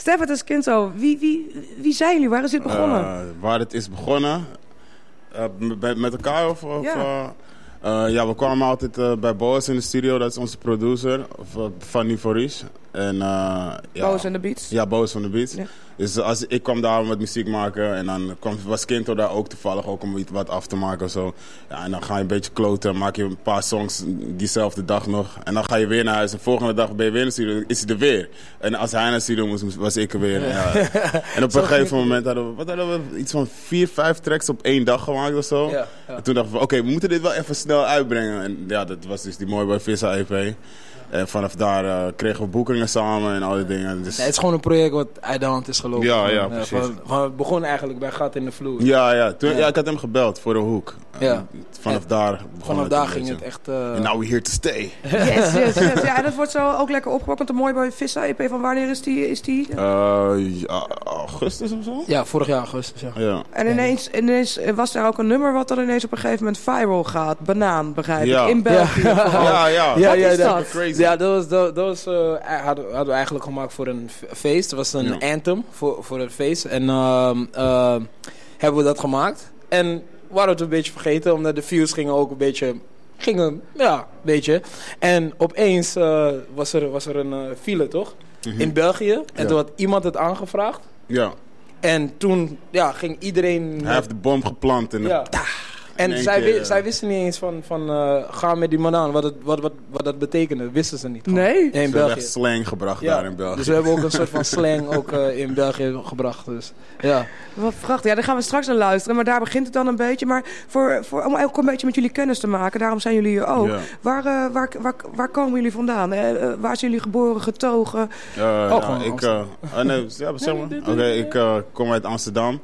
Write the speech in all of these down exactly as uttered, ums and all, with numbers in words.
Stafford en Skinto, wie, wie, wie zijn jullie? Waar is dit begonnen? Uh, waar het is begonnen? Uh, met, met elkaar? Of, of, ja. Uh, uh, ja, we kwamen altijd uh, bij Boas in de studio. Dat is onze producer. Of, uh, van Nivoris. En, uh, ja, Boas en de Beats? Ja, Boas van de Beats. Ja. Dus als, ik kwam daar met muziek maken. En dan kwam, was Skinto daar ook toevallig. Ook om iets wat af te maken of zo. Ja, en dan ga je een beetje kloten. Maak je een paar songs diezelfde dag nog. En dan ga je weer naar huis. En de volgende dag ben je weer in de studio. Is hij er weer. En als hij naar de studio moest, was ik er weer. Ja. En op een gegeven moment hadden we, wat hadden we iets van vier, vijf tracks op één dag gemaakt of zo. Ja, ja. En toen dachten we, oké, okay, we moeten dit wel even snel uitbrengen. En ja, dat was dus die Mooie Boy Vissa E P. En vanaf daar uh, kregen we boekingen samen en al die dingen. Dus... Nee, het is gewoon een project wat uit de hand is gelopen. Ja, ja, van, precies. Van, van, het begon eigenlijk bij Gat in de Vloer. Ja, ja. Toen, ja. ja, ik had hem gebeld voor de hoek. Ja. En vanaf en daar begon Vanaf het daar ging het echt... Uh... And now we're here to stay. Yes, yes, yes. Ja, en dat wordt zo ook lekker opgepakt. Want de Mooie Boy Vissa E P, van wanneer is die? Is die? Uh, ja, augustus of zo? Ja, vorig jaar augustus, ja. ja. En ineens, ineens was er ook een nummer wat dan ineens op een gegeven moment viral gaat. Banaan, begrijp ik. Ja. In België. Ja, ja. ja. Wat ja, is ja, dat? Crazy. Ja, dat was... Dat, dat was uh, hadden, hadden we eigenlijk gemaakt voor een feest. Het was een ja. anthem voor, voor het feest. En uh, uh, hebben we dat gemaakt. En we hadden het een beetje vergeten, omdat de views gingen ook een beetje... Gingen, ja, een beetje. En opeens uh, was, er, was er een uh, file, toch? Mm-hmm. In België. En ja. toen had iemand het aangevraagd. Ja. En toen ja, ging iedereen... Hij heeft de bom geplant en... Ja. En zij, keer, wi- zij wisten niet eens van, van uh, ga met die man aan, wat, het, wat, wat, wat dat betekende. Wisten ze niet. Gewoon. Nee? In ze hebben België. echt slang gebracht ja. daar in België. Dus we hebben ook een soort van slang ook, uh, in België gebracht. Dus, ja. Wat prachtig. Ja, daar gaan we straks naar luisteren. Maar daar begint het dan een beetje. Maar voor, voor, om ook een beetje met jullie kennis te maken, daarom zijn jullie hier ook. Ja. Waar, uh, waar, waar, waar komen jullie vandaan? Uh, uh, waar zijn jullie geboren, getogen? Uh, oh, ja, ik, uh, oh, nee, ja, zeg maar. Oké, okay, ik uh, kom uit Amsterdam.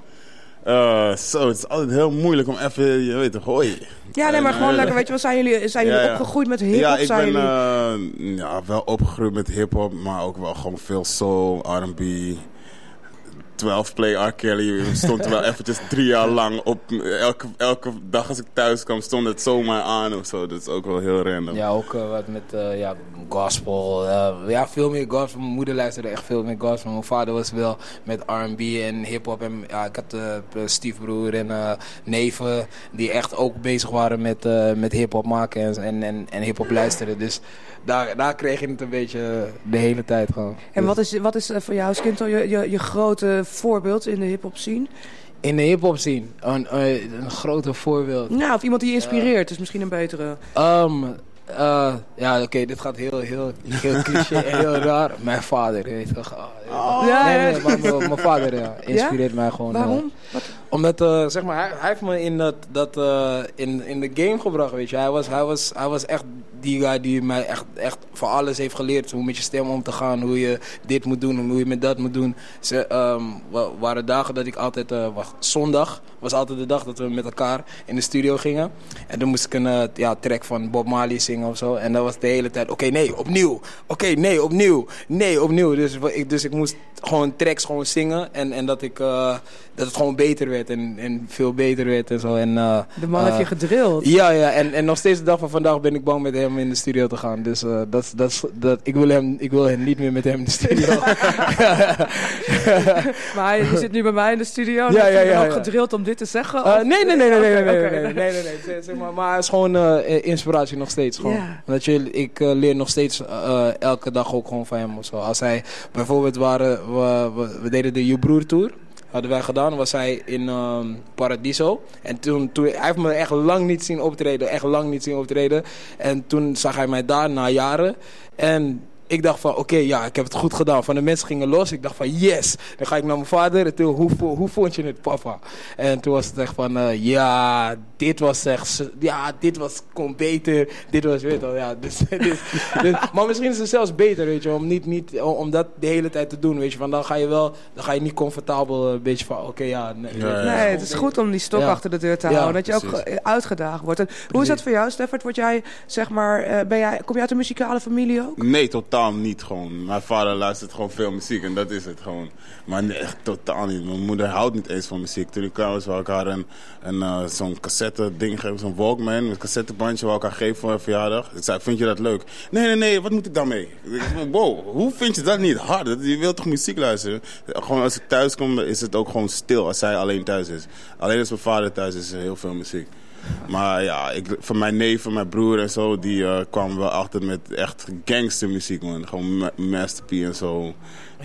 Uh, zo, het is altijd heel moeilijk om even, je weet toch, hoi. Ja, nee, maar uh, gewoon uh, lekker, weet je wel, zijn jullie, zijn jullie ja, ja. opgegroeid met hiphop? Ja, ik zijn ben jullie... uh, ja, wel opgegroeid met hiphop, maar ook wel gewoon veel soul, R and B. twaalf play R. Kelly stond er wel eventjes drie jaar lang op. Elke, elke dag als ik thuis kwam stond het zomaar aan of zo. Dat is ook wel heel random. Ja, ook uh, wat met uh, ja, gospel. Uh, ja, veel meer gospel. Mijn moeder luisterde echt veel meer gospel. Mijn vader was wel met R and B en hip-hop. En ja, ik had uh, stiefbroer en uh, neven die echt ook bezig waren met, uh, met hip-hop maken en, en, en, en hip-hop luisteren. Dus daar, daar kreeg je het een beetje de hele tijd gewoon. En wat is, wat is uh, voor jou, Skinto, je, je, je grote voorbeeld in de hip-hop scene? In de hip-hop scene? Een, een, een grote voorbeeld. Nou, of iemand die je inspireert, uh, is misschien een betere. Um, uh, ja, oké, okay, dit gaat heel, heel, heel cliché en heel raar. Mijn vader, weet je toch? Oh, ja, nee, nee, maar mijn, mijn vader ja, inspireert ja? mij gewoon. Waarom? Uh, omdat, uh, zeg maar, hij, hij heeft me in, dat, dat, uh, in, in de game gebracht, weet je. Hij was, hij was, hij was echt die guy die mij echt, echt voor alles heeft geleerd. Hoe met je stem om te gaan, hoe je dit moet doen, hoe je met dat moet doen. Ze um, waren dagen dat ik altijd, uh, wacht, zondag was altijd de dag dat we met elkaar in de studio gingen. En dan moest ik een uh, ja, track van Bob Marley zingen of zo. En dat was de hele tijd, oké, okay, nee, opnieuw. Oké, okay, nee, opnieuw. Nee, opnieuw. Dus ik, dus ik moest gewoon tracks gewoon zingen. En, en dat, ik, uh, dat het gewoon beter werd en, en veel beter werd en zo. En, uh, de man uh, heeft je gedrild. Ja, ja. En, en nog steeds de dag van vandaag ben ik bang met hem in de studio te gaan. Dus uh, dat, dat, dat, ik, wil hem, ik wil hem niet meer met hem in de studio. Maar je zit nu bij mij in de studio en ja, heb je ja, hem ja, ook ja. gedrild om dit te zeggen? Uh, nee, nee, nee, nee, nee, nee, okay, nee, okay. nee, nee, nee, nee, nee, zeg maar, maar het is gewoon uh, inspiratie nog steeds. Gewoon. Yeah. Dat je, ik uh, leer nog steeds uh, elke dag ook gewoon van hem of zo. Als hij bijvoorbeeld waren, we, we, we deden de Je Broer Tour. Hadden wij gedaan, was hij in um, Paradiso. En toen, toen, hij heeft me echt lang niet zien optreden, echt lang niet zien optreden. En toen zag hij mij daar na jaren. En ik dacht van, oké, okay, ja, ik heb het goed gedaan. Van de mensen gingen los. Ik dacht van, yes. Dan ga ik naar mijn vader. En toen, hoe, hoe vond je het, papa? En toen was het echt van, uh, ja, dit was echt, ja, dit was kon beter. Dit was, weet je wel, ja. Dus, dus, dus, maar misschien is het zelfs beter, weet je, om niet, niet, om dat de hele tijd te doen, weet je. Van dan ga je wel, dan ga je niet comfortabel een beetje van, oké, okay, ja. Nee, ja, ja. nee, het is goed om die stok ja. achter de deur te houden. Ja, dat je precies. ook uitgedaagd wordt. En hoe is dat voor jou, Stafford? Word jij, zeg maar, uh, ben jij, kom je uit een muzikale familie ook? Nee, totaal totaal niet gewoon. Mijn vader luistert gewoon veel muziek en dat is het gewoon. Maar nee, echt totaal niet. Mijn moeder houdt niet eens van muziek. Toen ik kwam was, wou ik haar een, een, uh, zo'n cassette ding geven, zo'n Walkman, een cassettebandje wou ik haar geven voor haar verjaardag. Ik zei, vind je dat leuk? Nee, nee, nee, wat moet ik daarmee? Ik zei, wow, hoe vind je dat niet hard? Je wilt toch muziek luisteren? Gewoon als ik thuis kom, is het ook gewoon stil als zij alleen thuis is. Alleen als mijn vader thuis is, is er heel veel muziek. Maar ja, ik, van mijn neven, mijn broer en zo, die uh, kwamen wel achter met echt gangstermuziek, man. Gewoon Ma- Master P en zo.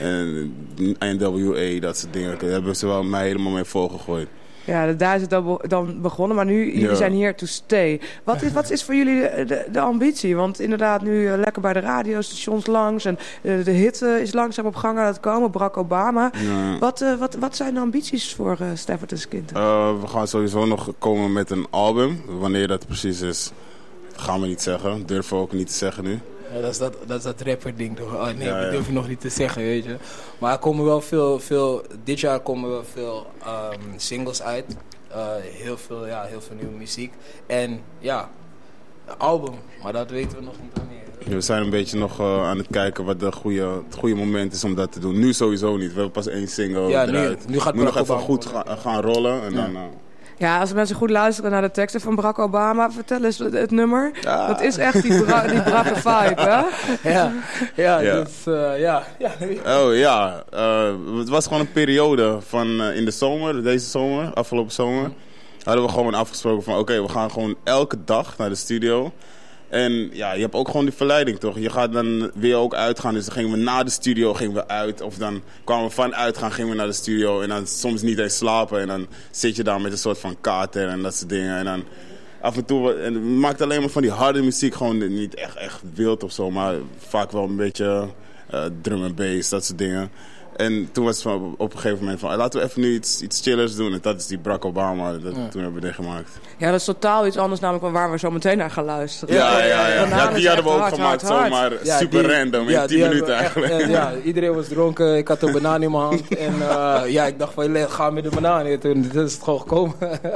En N W A, dat soort dingen. Daar hebben ze wel mij helemaal mee volgegooid. Ja, daar is het dan, be- dan begonnen, maar nu, jullie Ja. zijn hier to stay. Wat is, wat is voor jullie de, de, de ambitie? Want inderdaad, nu uh, lekker bij de radiostations langs en uh, de hit uh, is langzaam op gang aan het komen, Barack Obama. Ja. Wat, uh, wat, wat zijn de ambities voor uh, Stafford en Skinter? Uh, we gaan sowieso nog komen met een album. Wanneer dat precies is, gaan we niet zeggen. Durven we ook niet te zeggen nu. Ja, dat is dat, dat, is dat rapper ding toch? Oh, nee, Ja, dat ja. durf je nog niet te zeggen, weet je. Maar er komen wel veel, veel dit jaar komen wel veel um, singles uit. Uh, heel, veel, ja, heel veel nieuwe muziek. En ja, een album, maar dat weten we nog niet wanneer. We zijn een beetje nog uh, aan het kijken wat de goede, het goede moment is om dat te doen. Nu sowieso niet. We hebben pas één single Ja, nu- eruit. nu gaat Moet nog Barack even Obama goed ga, gaan rollen. En Ja. dan, uh, Ja, als mensen goed luisteren naar de teksten van Barack Obama, vertel eens het, het nummer. Ja. Dat is echt die, bra- die brave vibe, hè? Ja, ja, Ja. dus uh, ja. ja. Oh ja, uh, het was gewoon een periode van uh, in de zomer, deze zomer, afgelopen zomer. Hadden we gewoon afgesproken van oké, okay, we gaan gewoon elke dag naar de studio. En ja, je hebt ook gewoon die verleiding toch. Je gaat dan weer ook uitgaan. Dus dan gingen we na de studio gingen we uit. Of dan kwamen we van uitgaan, gingen we naar de studio. En dan soms niet eens slapen. En dan zit je daar met een soort van kater en dat soort dingen. En dan af en toe, en we maakten alleen maar van die harde muziek. Gewoon niet echt, echt wild of zo. Maar vaak wel een beetje uh, drum en bass, dat soort dingen. En toen was het van, op een gegeven moment van, laten we even nu iets, iets chillers doen. En dat is die Barack Obama, dat, Ja. toen hebben we dit gemaakt. Ja, dat is totaal iets anders namelijk van waar we zo meteen naar gaan luisteren. Ja, ja, ja. ja. Bananen ja is die hadden we echt ook hard, gemaakt hard, hard. zomaar Ja, super die- random ja, in die tien hebben minuten echt- eigenlijk. en ja, iedereen was dronken, ik had een banaan in mijn hand. En uh, ja, ik dacht van, ga met de banaan in. Toen is het gewoon gekomen.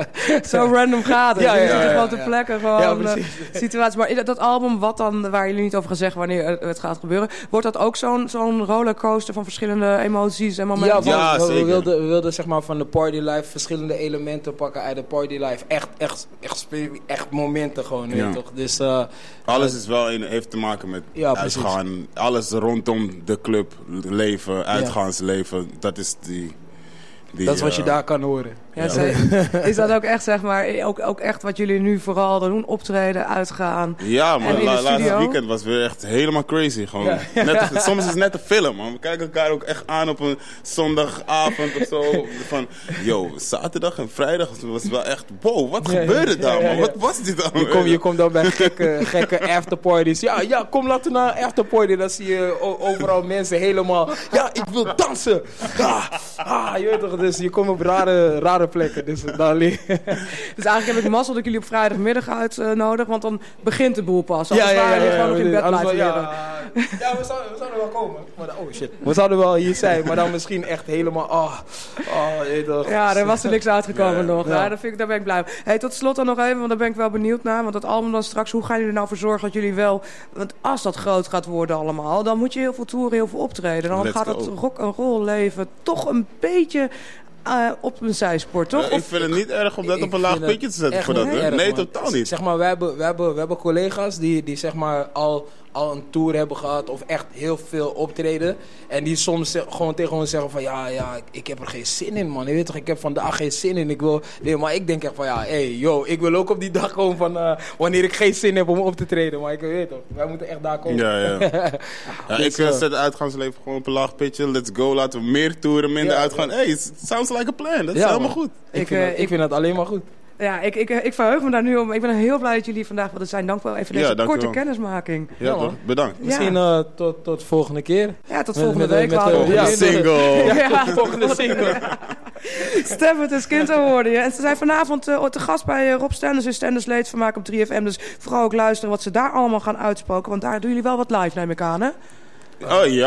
Zo random gaat het. Ja, ja, Je ziet ja, er ja, gewoon ter ja. plekke gewoon Ja, ja, precies. situatie. Maar in dat album, wat dan, waar jullie niet over gaan zeggen wanneer het gaat gebeuren, wordt dat ook zo'n zo'n rollercoaster van verschillende emoties en momenten? Ja, Ja, we, we, zeker. wilden, we wilden zeg maar van de party life verschillende elementen pakken uit de party life. Echt, echt, echt, spe- echt momenten gewoon, weet je Ja. toch? Dus uh, Alles is wel in, heeft te maken met Ja, precies. uitgaan. Alles rondom de club, leven, uitgaansleven. Dat is die... die dat is wat je uh, daar kan horen. Ja, ze- is dat ook echt, zeg maar, ook, ook echt wat jullie nu vooral doen? Optreden, uitgaan? Ja, maar En in de la, laatste studio? weekend was weer echt helemaal crazy. Gewoon. Ja. Net, een- soms is het net een film, man. We kijken elkaar ook echt aan op een zondagavond of zo. Van, yo, zaterdag en vrijdag was wel echt, wow, wat Ja, ja. gebeurde daar, Ja, ja, man? ja. Wat was dit dan? Je komt je komt dan bij gekke, gekke afterparties. Ja, ja, kom laten we naar een afterparty. Dan zie je o- overal mensen helemaal... Ja, ik wil dansen. Ah, ah, je weet toch, dus je komt op rare, rare plekken. Dus dan leer je... Dus eigenlijk heb ik mazzel dat ik jullie op vrijdagmiddag uitnodig, want dan begint de boel pas. Anders Ja, ja, ja, waren jullie ja, gewoon nog in bed anders blijven wel- liggen. ja, ja, we zouden, we zouden wel komen. Maar dan, oh shit. We zouden wel hier zijn, maar dan misschien echt helemaal... Oh, oh, je weet toch. Ja, er was er niks uitgekomen Ja. nog. Ja. Ja, daar, vind ik, daar ben ik blij mee. Hey, tot slot dan nog even, want daar ben ik wel benieuwd naar. Want dat album dan straks, hoe gaan jullie er nou voor zorgen dat jullie wel... Want als dat groot gaat worden allemaal, dan moet je heel veel toeren, heel veel optreden. Dan Let's gaat het go. rock and roll leven toch een beetje uh, op een zijspoor, toch? Ja, ik vind het niet erg om dat Ik op een laag vind het pitje te zetten echt voor dat. niet hè? erg, Nee, man. totaal niet. Zeg maar, we hebben, we hebben, we hebben collega's die, die zeg maar al, al een tour hebben gehad of echt heel veel optreden. En die soms ze- gewoon tegen ons zeggen van ja, ja, ik, ik heb er geen zin in, man. Je weet toch, ik heb vandaag geen zin in. Ik wil, nee, maar ik denk echt van ja, hey, yo, ik wil ook op die dag komen van uh, wanneer ik geen zin heb om op te treden. Maar ik weet toch, wij moeten echt daar komen. Ja, ja. ja Dus, ik uh, uh, zet het uitgaansleven gewoon op een laag pitje. Let's go, laten we meer toeren, minder Ja, uitgaan. Hey, it sounds like a plan. Dat is Ja, helemaal man. goed. Ik, Ik, vind eh, dat, ik ik- vind dat alleen maar goed. Ja, ik, ik, ik verheug me daar nu om. Ik ben heel blij dat jullie vandaag wilden zijn. Dank wel even Ja, deze dank korte u wel. kennismaking. Ja, Ja, toch? man. Bedankt. Ja. Misschien uh, tot, tot volgende keer. Ja, tot Met- volgende met- week. met, laten we uh, ja, beginnen. Single. Ja, Volgende single. Stafford en Skinter hoorden je. En ze zijn vanavond uh, te gast bij uh, Rob Stenders in Stenders Leedvermaak op drie F M. Dus vooral ook luisteren wat ze daar allemaal gaan uitspoken. Want daar doen jullie wel wat live, neem ik aan, hè? Oh ja?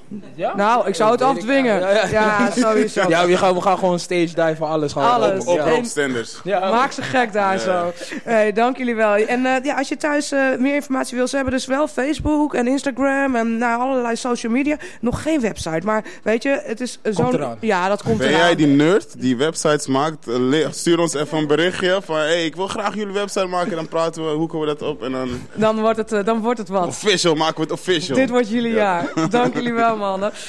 Ja? Nou, ik zou het afdwingen. Ja, ja, ja. ja, sowieso. Ja, we gaan, we gaan gewoon stage dive, alles. Gewoon alles. Op, op ja. Roopstenders. Ja. Maak ze gek daar ja. zo. Hey, dank jullie wel. En uh, ja, als je thuis uh, meer informatie wil, ze hebben dus wel Facebook en Instagram en nou, allerlei social media. Nog geen website, maar weet je, het is uh, zo'n... Ja, dat komt ben eraan. Ben jij die nerd die websites maakt? Uh, stuur ons even een berichtje van, hey, ik wil graag jullie website maken. Dan praten we, hoeken we dat op en dan... Dan wordt het, uh, dan wordt het wat. Official, maken we het official. Dit wordt jullie ja. jaar. Dank jullie wel, mannen.